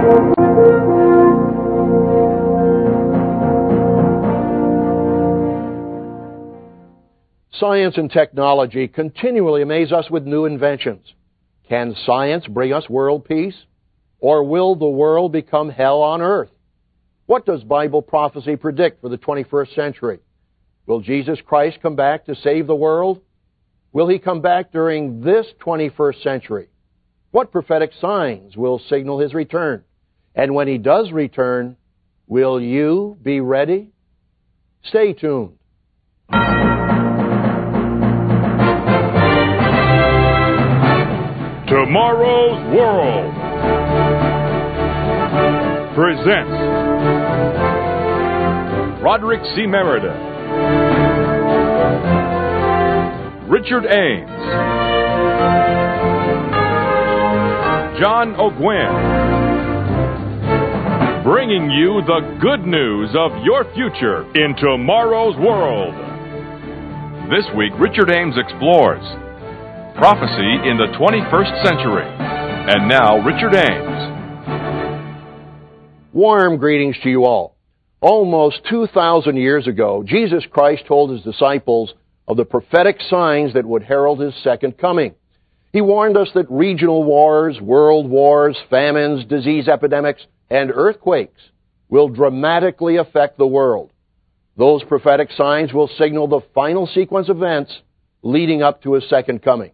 Science and technology continually amaze us with new inventions. Can science bring us world peace? Or will the world become hell on earth? What does Bible prophecy predict for the 21st century? Will Jesus Christ come back to save the world? Will he come back during this 21st century? What prophetic signs will signal his return? And when he does return, will you be ready? Stay tuned. Tomorrow's World presents Roderick C. Meredith, Richard Ames, John O'Gwen, bringing you the good news of your future in Tomorrow's World. This week, Richard Ames explores prophecy in the 21st century. And now, Richard Ames. Warm greetings to you all. Almost 2,000 years ago, Jesus Christ told his disciples of the prophetic signs that would herald his second coming. He warned us that regional wars, world wars, famines, disease epidemics, and earthquakes will dramatically affect the world. Those prophetic signs will signal the final sequence of events leading up to his second coming.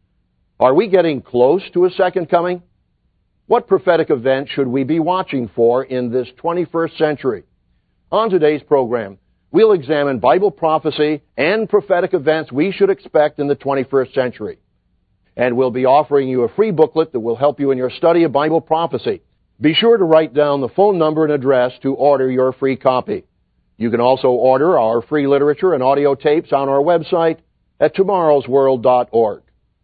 Are we getting close to his second coming? What prophetic event should we be watching for in this 21st century? On today's program, we'll examine Bible prophecy and prophetic events we should expect in the 21st century. And we'll be offering you a free booklet that will help you in your study of Bible prophecy. Be sure to write down the phone number and address to order your free copy. You can also order our free literature and audio tapes on our website at tomorrowsworld.org.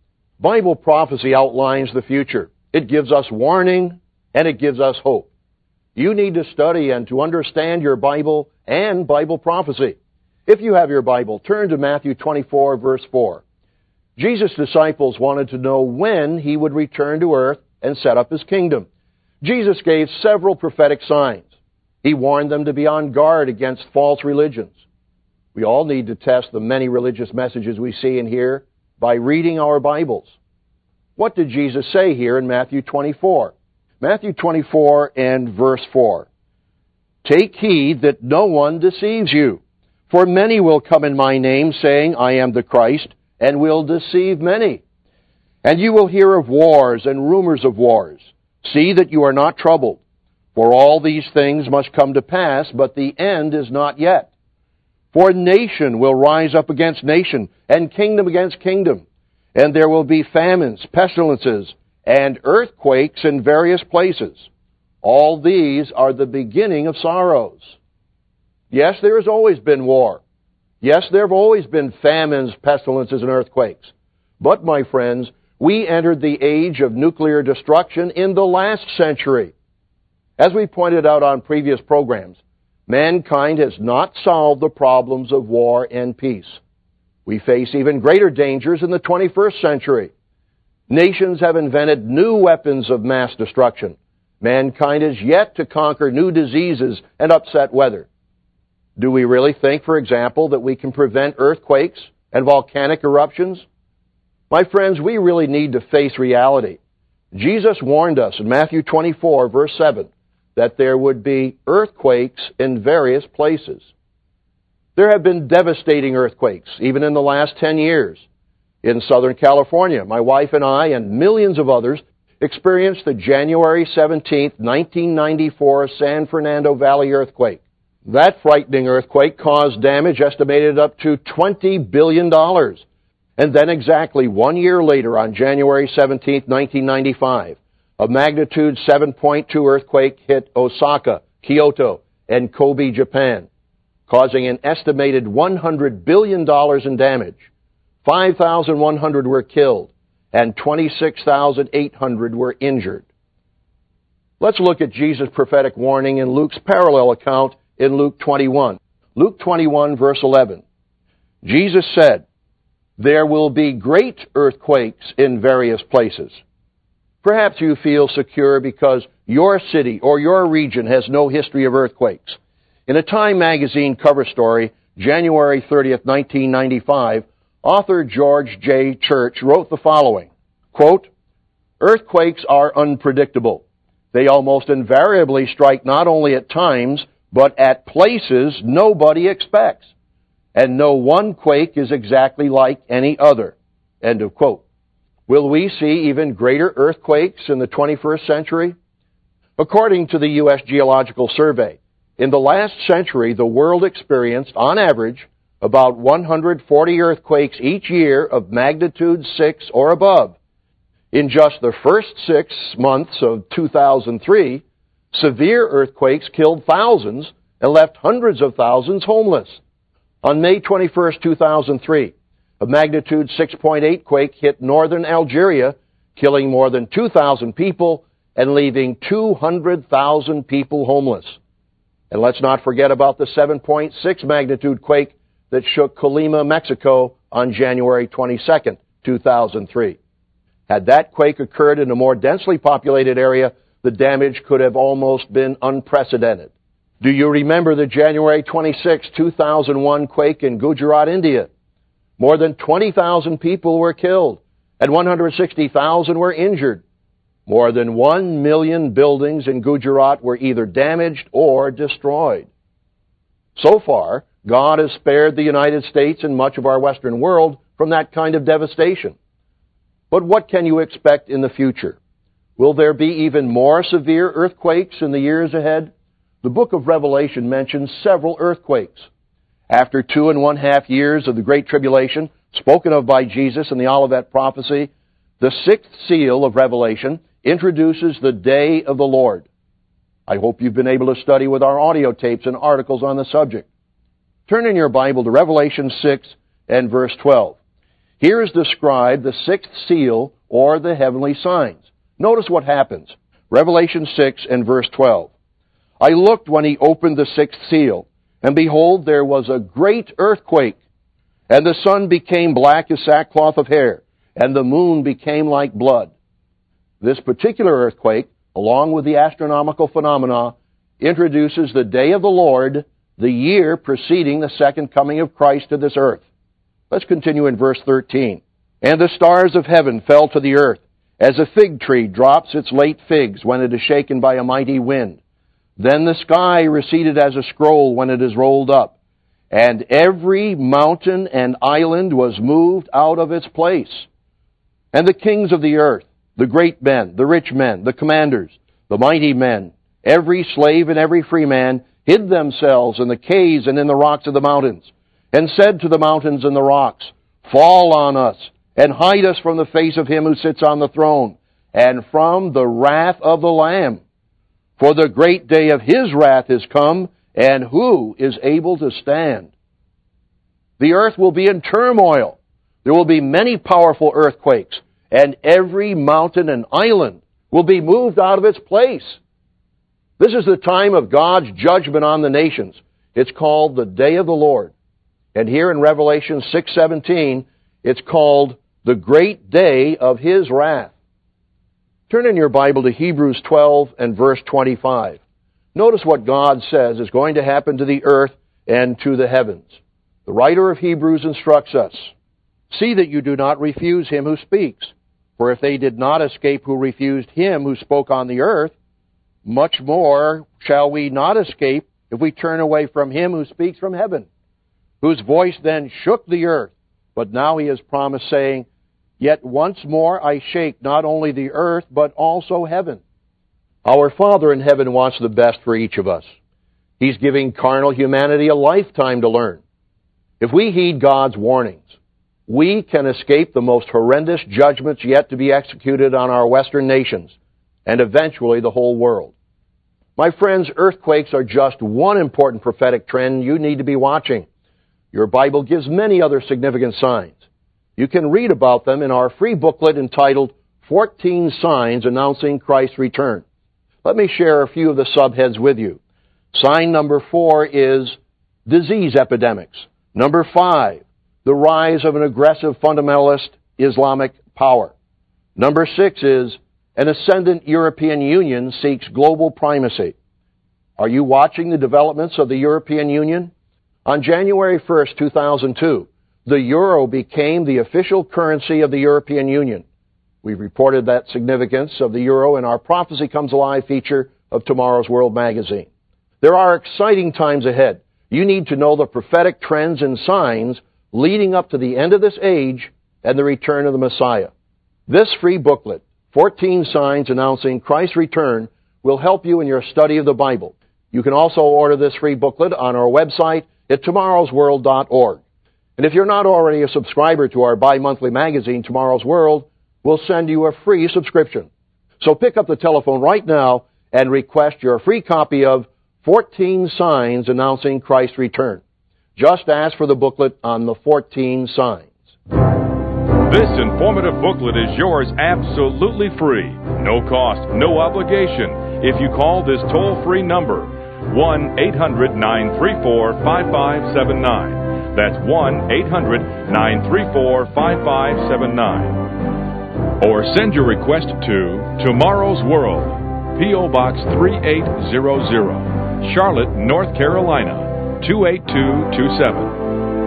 Bible prophecy outlines the future. It gives us warning and it gives us hope. You need to study and to understand your Bible and Bible prophecy. If you have your Bible, turn to Matthew 24, verse 4. Jesus' disciples wanted to know when he would return to earth and set up his kingdom. Jesus gave several prophetic signs. He warned them to be on guard against false religions. We all need to test the many religious messages we see and hear by reading our Bibles. What did Jesus say here in Matthew 24? Matthew 24 and verse 4. Take heed that no one deceives you, for many will come in my name, saying, I am the Christ, and will deceive many. And you will hear of wars and rumors of wars. See that you are not troubled, for all these things must come to pass, but the end is not yet. For nation will rise up against nation, and kingdom against kingdom. And there will be famines, pestilences, and earthquakes in various places. All these are the beginning of sorrows. Yes, there has always been war. Yes, there have always been famines, pestilences, and earthquakes. But, my friends, we entered the age of nuclear destruction in the last century. As we pointed out on previous programs, mankind has not solved the problems of war and peace. We face even greater dangers in the 21st century. Nations have invented new weapons of mass destruction. Mankind is yet to conquer new diseases and upset weather. Do we really think, for example, that we can prevent earthquakes and volcanic eruptions? My friends, we really need to face reality. Jesus warned us in Matthew 24, verse 7, that there would be earthquakes in various places. There have been devastating earthquakes, even in the last 10 years. In Southern California, my wife and I and millions of others experienced the January 17, 1994 San Fernando Valley earthquake. That frightening earthquake caused damage estimated up to $20 billion. And then exactly 1 year later, on January 17, 1995, a magnitude 7.2 earthquake hit Osaka, Kyoto, and Kobe, Japan, causing an estimated $100 billion in damage. 5,100 were killed, and 26,800 were injured. Let's look at Jesus' prophetic warning in Luke's parallel account in Luke 21. Luke 21, verse 11. Jesus said, there will be great earthquakes in various places. Perhaps you feel secure because your city or your region has no history of earthquakes. In a Time magazine cover story, January 30th, 1995, author George J. Church wrote the following, quote, "Earthquakes are unpredictable. They almost invariably strike not only at times, but at places nobody expects. And no one quake is exactly like any other." End of quote. Will we see even greater earthquakes in the 21st century? According to the U.S. Geological Survey, in the last century, the world experienced, on average, about 140 earthquakes each year of magnitude 6 or above. In just the first 6 months of 2003, severe earthquakes killed thousands and left hundreds of thousands homeless. On May 21st, 2003, a magnitude 6.8 quake hit northern Algeria, killing more than 2,000 people and leaving 200,000 people homeless. And let's not forget about the 7.6 magnitude quake that shook Colima, Mexico on January 22nd, 2003. Had that quake occurred in a more densely populated area, the damage could have almost been unprecedented. Do you remember the January 26, 2001 quake in Gujarat, India? More than 20,000 people were killed and 160,000 were injured. More than 1 million buildings in Gujarat were either damaged or destroyed. So far, God has spared the United States and much of our Western world from that kind of devastation. But what can you expect in the future? Will there be even more severe earthquakes in the years ahead? The book of Revelation mentions several earthquakes. After 2.5 years of the Great Tribulation, spoken of by Jesus in the Olivet prophecy, the 6th seal of Revelation introduces the day of the Lord. I hope you've been able to study with our audio tapes and articles on the subject. Turn in your Bible to Revelation 6 and verse 12. Here is described the 6th seal or the heavenly signs. Notice what happens. Revelation 6 and verse 12. "I looked when he opened the 6th seal, and behold, there was a great earthquake, and the sun became black as sackcloth of hair, and the moon became like blood." This particular earthquake, along with the astronomical phenomena, introduces the day of the Lord, the year preceding the second coming of Christ to this earth. Let's continue in verse 13. "And the stars of heaven fell to the earth, as a fig tree drops its late figs when it is shaken by a mighty wind. Then the sky receded as a scroll when it is rolled up, and every mountain and island was moved out of its place. And the kings of the earth, the great men, the rich men, the commanders, the mighty men, every slave and every free man, hid themselves in the caves and in the rocks of the mountains, and said to the mountains and the rocks, Fall on us, and hide us from the face of him who sits on the throne, and from the wrath of the Lamb. For the great day of his wrath is come, and who is able to stand?" The earth will be in turmoil. There will be many powerful earthquakes, and every mountain and island will be moved out of its place. This is the time of God's judgment on the nations. It's called the Day of the Lord. And here in Revelation 6:17, it's called the great day of his wrath. Turn in your Bible to Hebrews 12 and verse 25. Notice what God says is going to happen to the earth and to the heavens. The writer of Hebrews instructs us, "See that you do not refuse him who speaks. For if they did not escape who refused him who spoke on the earth, much more shall we not escape if we turn away from him who speaks from heaven, whose voice then shook the earth. But now he has promised, saying, Yet once more I shake not only the earth, but also heaven." Our Father in heaven wants the best for each of us. He's giving carnal humanity a lifetime to learn. If we heed God's warnings, we can escape the most horrendous judgments yet to be executed on our Western nations, and eventually the whole world. My friends, earthquakes are just one important prophetic trend you need to be watching. Your Bible gives many other significant signs. You can read about them in our free booklet entitled 14 Signs Announcing Christ's Return. Let me share a few of the subheads with you. Sign number 4 is disease epidemics. Number 5, the rise of an aggressive fundamentalist Islamic power. Number 6 is An ascendant European Union seeks global primacy. Are you watching the developments of the European Union? On January 1st, 2002, the euro became the official currency of the European Union. We've reported that significance of the euro in our Prophecy Comes Alive feature of Tomorrow's World magazine. There are exciting times ahead. You need to know the prophetic trends and signs leading up to the end of this age and the return of the Messiah. This free booklet, 14 Signs Announcing Christ's Return, will help you in your study of the Bible. You can also order this free booklet on our website at tomorrowsworld.org. And if you're not already a subscriber to our bi-monthly magazine, Tomorrow's World, we'll send you a free subscription. So pick up the telephone right now and request your free copy of 14 Signs Announcing Christ's Return. Just ask for the booklet on the 14 signs. This informative booklet is yours absolutely free. No cost, no obligation. If you call this toll-free number, 1-800-934-5579. That's 1-800-934-5579. Or send your request to Tomorrow's World, P.O. Box 3800, Charlotte, North Carolina, 28227.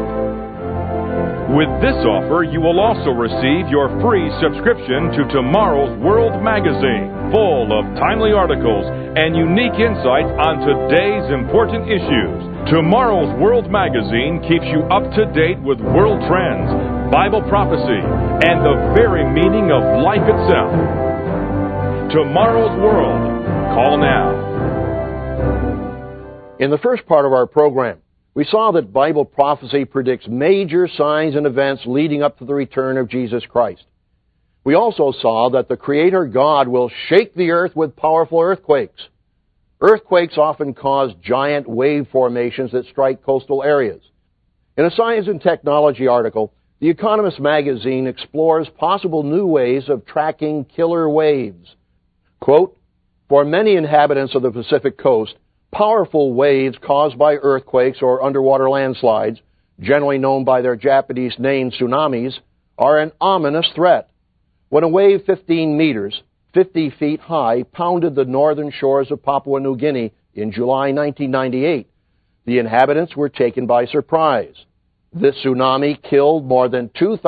With this offer, you will also receive your free subscription to Tomorrow's World magazine, full of timely articles and unique insights on today's important issues. Tomorrow's World magazine keeps you up to date with world trends, Bible prophecy, and the very meaning of life itself. Tomorrow's World. Call now. In the first part of our program, we saw that Bible prophecy predicts major signs and events leading up to the return of Jesus Christ. We also saw that the Creator God will shake the earth with powerful earthquakes. Earthquakes often cause giant wave formations that strike coastal areas. In a Science and Technology article, The Economist magazine explores possible new ways of tracking killer waves. Quote, "For many inhabitants of the Pacific coast, powerful waves caused by earthquakes or underwater landslides, generally known by their Japanese name tsunamis, are an ominous threat. When a wave 15 meters, 50 feet high, pounded the northern shores of Papua New Guinea in July 1998, the inhabitants were taken by surprise. This tsunami killed more than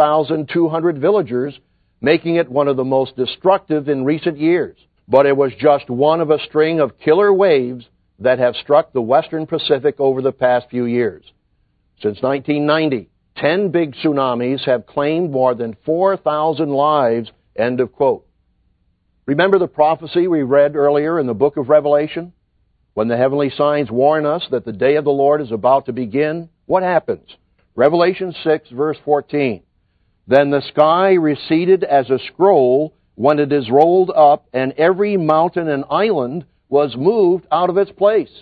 2,200 villagers, making it one of the most destructive in recent years. But it was just one of a string of killer waves that have struck the western Pacific over the past few years. Since 1990, 10 big tsunamis have claimed more than 4,000 lives," end of quote. Remember the prophecy we read earlier in the book of Revelation? When the heavenly signs warn us that the day of the Lord is about to begin, what happens? Revelation 6, verse 14. "Then the sky receded as a scroll when it is rolled up, and every mountain and island was moved out of its place."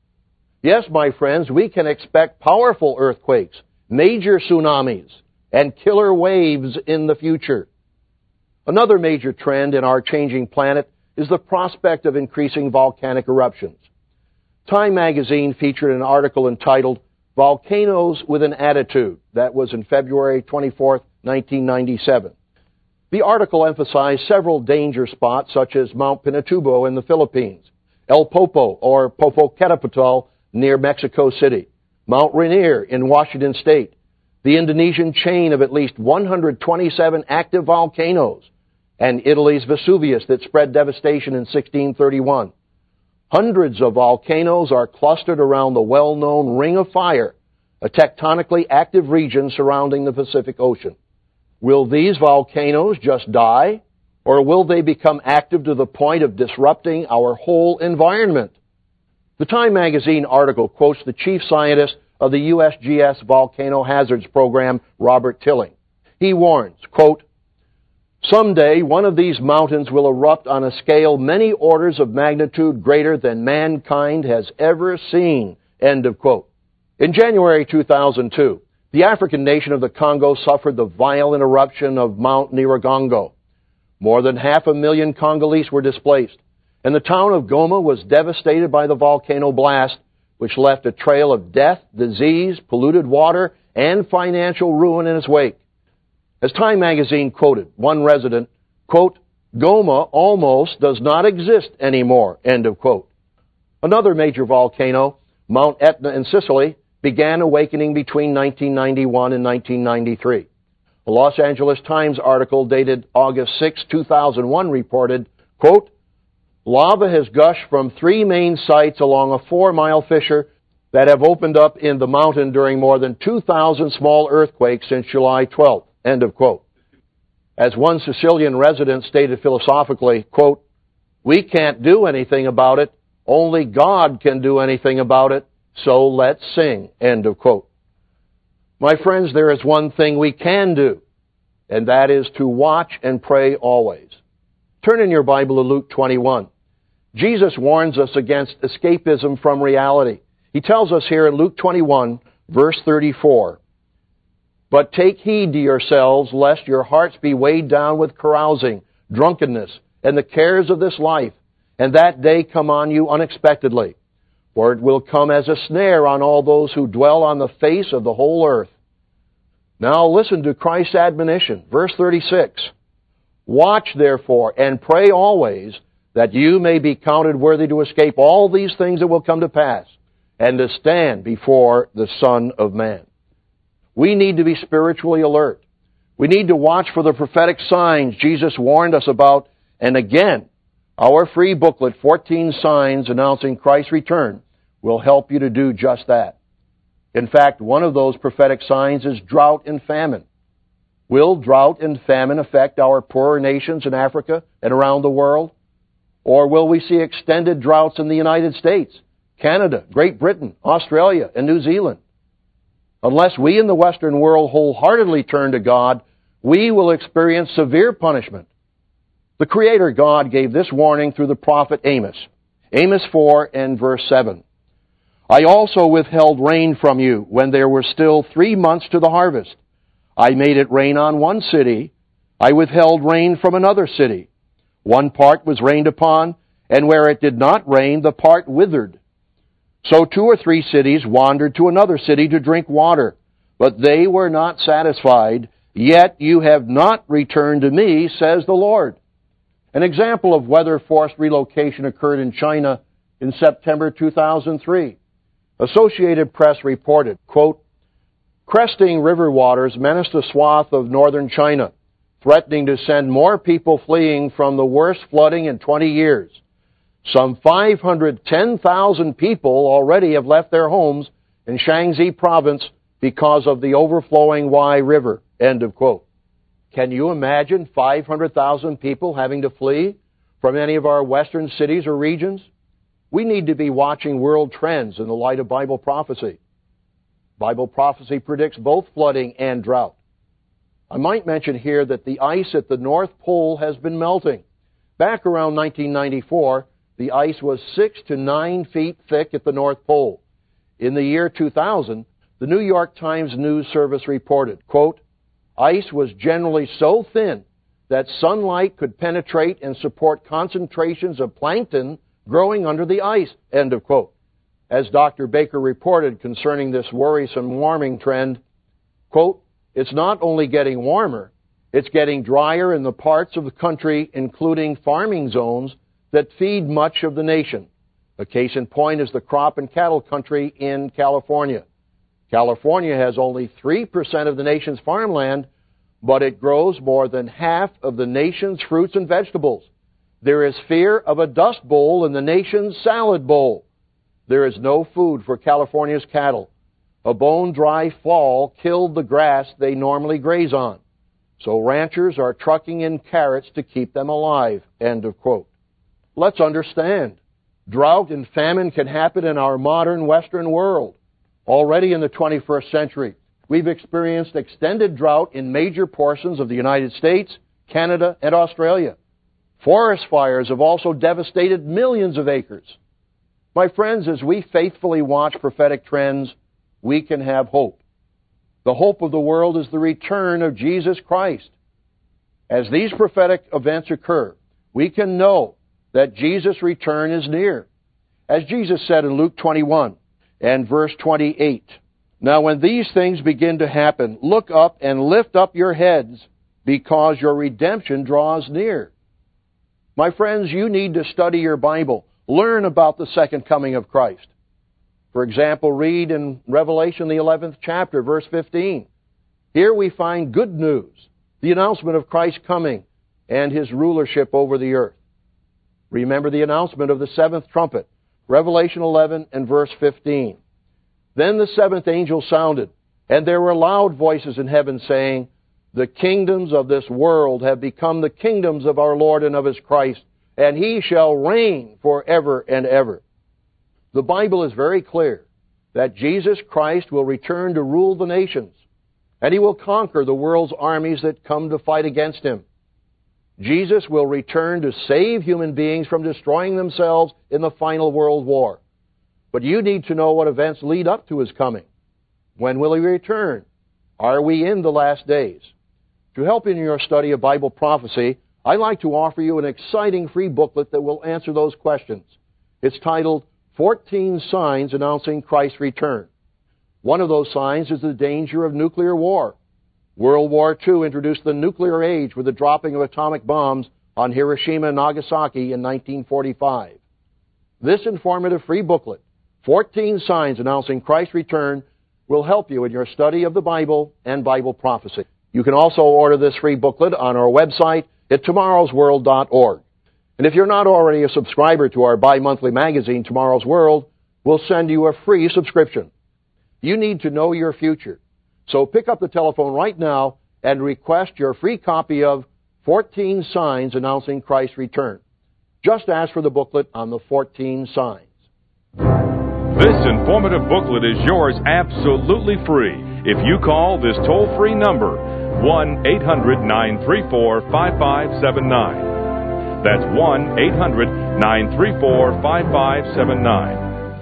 Yes, my friends, we can expect powerful earthquakes, major tsunamis, and killer waves in the future. Another major trend in our changing planet is the prospect of increasing volcanic eruptions. Time magazine featured an article entitled "Volcanoes with an Attitude." That was in February 24, 1997. The article emphasized several danger spots such as Mount Pinatubo in the Philippines, El Popo or Popocatépetl near Mexico City, Mount Rainier in Washington State, the Indonesian chain of at least 127 active volcanoes, and Italy's Vesuvius that spread devastation in 1631. Hundreds of volcanoes are clustered around the well-known Ring of Fire, a tectonically active region surrounding the Pacific Ocean. Will these volcanoes just die, or will they become active to the point of disrupting our whole environment? The Time magazine article quotes the chief scientist of the USGS Volcano Hazards Program, Robert Tilling. He warns, quote, "Someday one of these mountains will erupt on a scale many orders of magnitude greater than mankind has ever seen," end of quote. In January 2002, the African nation of the Congo suffered the violent eruption of Mount Nyiragongo. More than 500,000 Congolese were displaced, and the town of Goma was devastated by the volcano blast, which left a trail of death, disease, polluted water, and financial ruin in its wake. As Time magazine quoted one resident, quote, Goma almost does not exist anymore, end of quote. Another major volcano, Mount Etna in Sicily, began awakening between 1991 and 1993. A Los Angeles Times article dated August 6, 2001 reported, quote, lava has gushed from 3 main sites along a 4-mile fissure that have opened up in the mountain during more than 2,000 small earthquakes since July 12th, end of quote. As one Sicilian resident stated philosophically, quote, we can't do anything about it, only God can do anything about it, so let's sing, end of quote. My friends, there is one thing we can do, and that is to watch and pray always. Turn in your Bible to Luke 21. Jesus warns us against escapism from reality. He tells us here in Luke 21, verse 34, but take heed to yourselves, lest your hearts be weighed down with carousing, drunkenness, and the cares of this life, and that day come on you unexpectedly. For it will come as a snare on all those who dwell on the face of the whole earth. Now listen to Christ's admonition, verse 36. Watch therefore and pray always, that you may be counted worthy to escape all these things that will come to pass, and to stand before the Son of Man. We need to be spiritually alert. We need to watch for the prophetic signs Jesus warned us about, and again, our free booklet, 14 Signs Announcing Christ's Return, will help you to do just that. In fact, one of those prophetic signs is drought and famine. Will drought and famine affect our poorer nations in Africa and around the world? Or will we see extended droughts in the United States, Canada, Great Britain, Australia, and New Zealand? Unless we in the Western world wholeheartedly turn to God, we will experience severe punishment. The Creator God gave this warning through the prophet Amos. Amos 4 and verse 7. I also withheld rain from you when there were still 3 months to the harvest. I made it rain on one city. I withheld rain from another city. One part was rained upon, and where it did not rain, the part withered. So 2 or 3 cities wandered to another city to drink water, but they were not satisfied. Yet you have not returned to me, says the Lord. An example of weather-forced relocation occurred in China in September 2003. Associated Press reported, quote, cresting river waters menaced a swath of northern China, threatening to send more people fleeing from the worst flooding in 20 years. Some 510,000 people already have left their homes in Shaanxi province because of the overflowing Huai River, end of quote. Can you imagine 500,000 people having to flee from any of our western cities or regions? We need to be watching world trends in the light of Bible prophecy. Bible prophecy predicts both flooding and drought. I might mention here that the ice at the North Pole has been melting. Back around 1994, the ice was 6 to 9 feet thick at the North Pole. In the year 2000, the New York Times News Service reported, quote, ice was generally so thin that sunlight could penetrate and support concentrations of plankton growing under the ice, end of quote. As Dr. Baker reported concerning this worrisome warming trend, quote, it's not only getting warmer, it's getting drier in the parts of the country, including farming zones, that feed much of the nation. A case in point is the crop and cattle country in California. California has only 3% of the nation's farmland, but it grows more than half of the nation's fruits and vegetables. There is fear of a dust bowl in the nation's salad bowl. There is no food for California's cattle. A bone-dry fall killed the grass they normally graze on. So ranchers are trucking in carrots to keep them alive, end of quote. Let's understand. Drought and famine can happen in our modern Western world. Already in the 21st century, we've experienced extended drought in major portions of the United States, Canada, and Australia. Forest fires have also devastated millions of acres. My friends, as we faithfully watch prophetic trends, we can have hope. The hope of the world is the return of Jesus Christ. As these prophetic events occur, we can know that Jesus' return is near. As Jesus said in Luke 21 and verse 28, now when these things begin to happen, look up and lift up your heads, because your redemption draws near. My friends, you need to study your Bible. Learn about the second coming of Christ. For example, read in Revelation, the 11th chapter, verse 15. Here we find good news, the announcement of Christ's coming and His rulership over the earth. Remember the announcement of the seventh trumpet, Revelation 11 and verse 15. Then the seventh angel sounded, and there were loud voices in heaven saying, "The kingdoms of this world have become the kingdoms of our Lord and of His Christ, and He shall reign forever and ever." The Bible is very clear that Jesus Christ will return to rule the nations, and He will conquer the world's armies that come to fight against Him. Jesus will return to save human beings from destroying themselves in the final world war. But you need to know what events lead up to His coming. When will He return? Are we in the last days? To help in your study of Bible prophecy, I'd like to offer you an exciting free booklet that will answer those questions. It's titled 14 Signs Announcing Christ's Return. One of those signs is the danger of nuclear war. World War II introduced the nuclear age with the dropping of atomic bombs on Hiroshima and Nagasaki in 1945. This informative free booklet, 14 Signs Announcing Christ's Return, will help you in your study of the Bible and Bible prophecy. You can also order this free booklet on our website at tomorrowsworld.org. And if you're not already a subscriber to our bi-monthly magazine, Tomorrow's World, we'll send you a free subscription. You need to know your future. So pick up the telephone right now and request your free copy of 14 Signs Announcing Christ's Return. Just ask for the booklet on the 14 signs. This informative booklet is yours absolutely free if you call this toll-free number, 1-800-934-5579. That's 1-800-934-5579.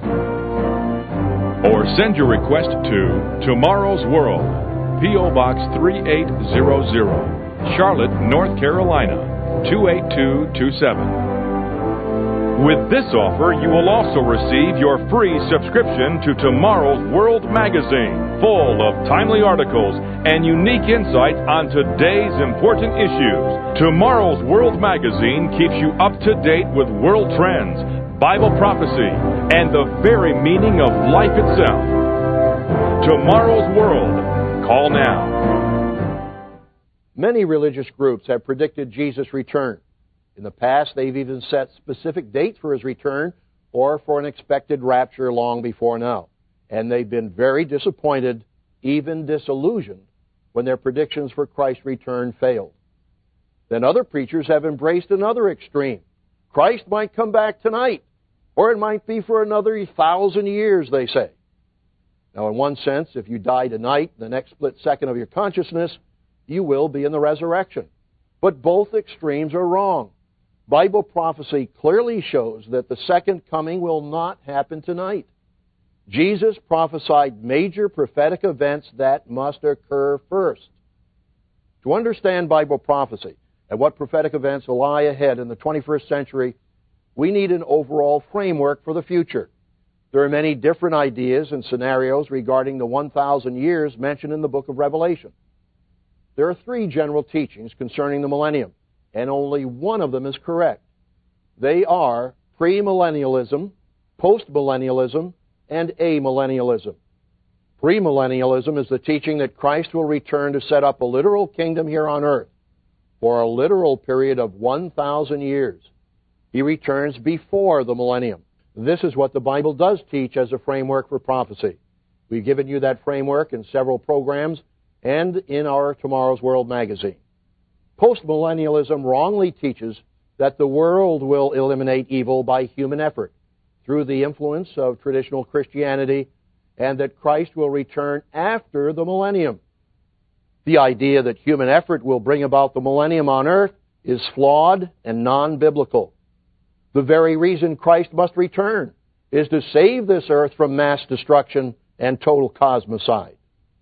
Or send your request to Tomorrow's World, P.O. Box 3800, Charlotte, North Carolina, 28227. With this offer, you will also receive your free subscription to Tomorrow's World magazine, full of timely articles and unique insights on today's important issues. Tomorrow's World magazine keeps you up to date with world trends, Bible prophecy, and the very meaning of life itself. Tomorrow's World. Call now. Many religious groups have predicted Jesus' return. In the past, they've even set specific dates for His return or for an expected rapture long before now. And they've been very disappointed, even disillusioned, when their predictions for Christ's return failed. Then other preachers have embraced another extreme. Christ might come back tonight, or it might be for another 1,000 years, they say. Now, in one sense, if you die tonight, the next split second of your consciousness, you will be in the resurrection. But both extremes are wrong. Bible prophecy clearly shows that the second coming will not happen tonight. Jesus prophesied major prophetic events that must occur first. To understand Bible prophecy and what prophetic events lie ahead in the 21st century, we need an overall framework for the future. There are many different ideas and scenarios regarding the 1,000 years mentioned in the book of Revelation. There are 3 general teachings concerning the millennium, and only one of them is correct. They are premillennialism, postmillennialism, and amillennialism. Premillennialism is the teaching that Christ will return to set up a literal kingdom here on earth for a literal period of 1,000 years. He returns before the millennium. This is what the Bible does teach as a framework for prophecy. We've given you that framework in several programs and in our Tomorrow's World magazine. Postmillennialism wrongly teaches that the world will eliminate evil by human effort through the influence of traditional Christianity, and that Christ will return after the millennium. The idea that human effort will bring about the millennium on earth is flawed and non-biblical. The very reason Christ must return is to save this earth from mass destruction and total cosmocide.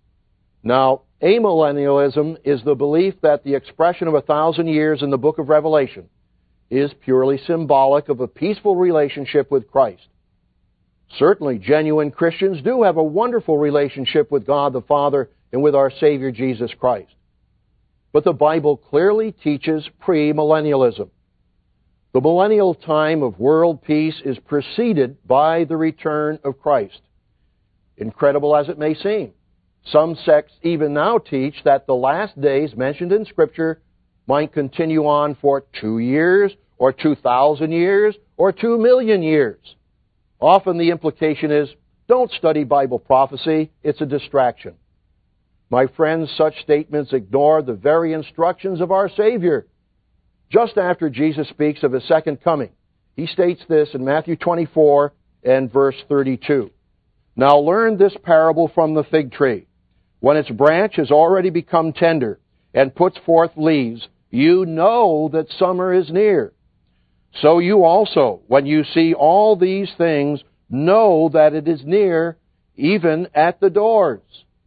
Now, amillennialism is the belief that the expression of 1,000 years in the book of Revelation is purely symbolic of a peaceful relationship with Christ. Certainly, genuine Christians do have a wonderful relationship with God the Father and with our Savior Jesus Christ. But the Bible clearly teaches premillennialism. The millennial time of world peace is preceded by the return of Christ. Incredible as it may seem, some sects even now teach that the last days mentioned in Scripture might continue on for 2 years, or 2,000 years, or 2 million years. Often the implication is, don't study Bible prophecy, it's a distraction. My friends, such statements ignore the very instructions of our Savior. Just after Jesus speaks of His second coming, He states this in Matthew 24 and verse 32. Now learn this parable from the fig tree. When its branch has already become tender and puts forth leaves, you know that summer is near. So you also, when you see all these things, know that it is near, even at the doors.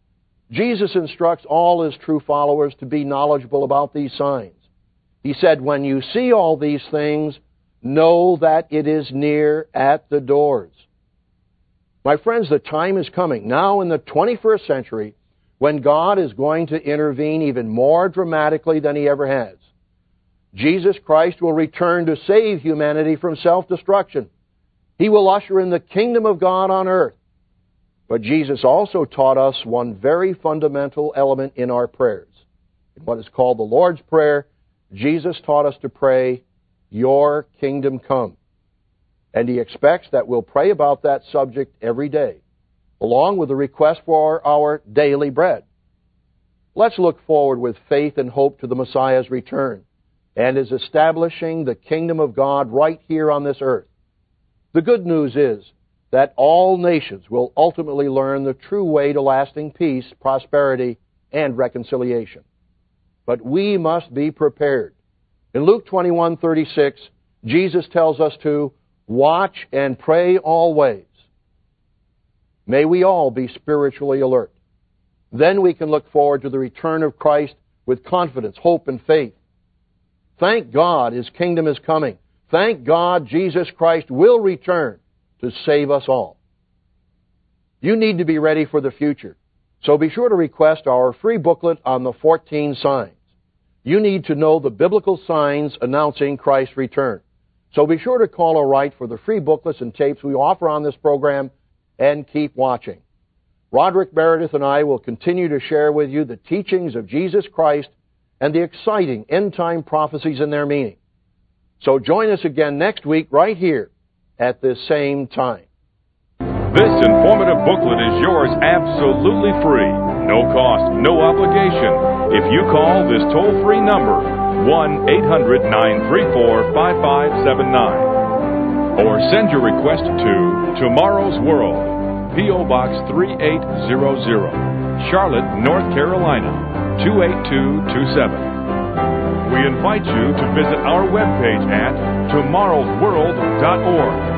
Jesus instructs all His true followers to be knowledgeable about these signs. He said, when you see all these things, know that it is near at the doors. My friends, the time is coming, now in the 21st century, when God is going to intervene even more dramatically than He ever has. Jesus Christ will return to save humanity from self-destruction. He will usher in the kingdom of God on earth. But Jesus also taught us one very fundamental element in our prayers. In what is called the Lord's Prayer, Jesus taught us to pray, your kingdom come. And He expects that we'll pray about that subject every day, along with the request for our daily bread. Let's look forward with faith and hope to the Messiah's return and His establishing the kingdom of God right here on this earth. The good news is that all nations will ultimately learn the true way to lasting peace, prosperity, and reconciliation. But we must be prepared. In Luke 21:36, Jesus tells us to watch and pray always. May we all be spiritually alert. Then we can look forward to the return of Christ with confidence, hope, and faith. Thank God His kingdom is coming. Thank God Jesus Christ will return to save us all. You need to be ready for the future. So be sure to request our free booklet on the 14 signs. You need to know the biblical signs announcing Christ's return. So be sure to call or write for the free booklets and tapes we offer on this program, and keep watching. Roderick Meredith and I will continue to share with you the teachings of Jesus Christ and the exciting end-time prophecies and their meaning. So join us again next week right here at this same time. This informative booklet is yours absolutely free. No cost, no obligation. If you call this toll-free number, 1-800-934-5579. Or send your request to Tomorrow's World, P.O. Box 3800, Charlotte, North Carolina, 28227. We invite you to visit our webpage at tomorrowsworld.org.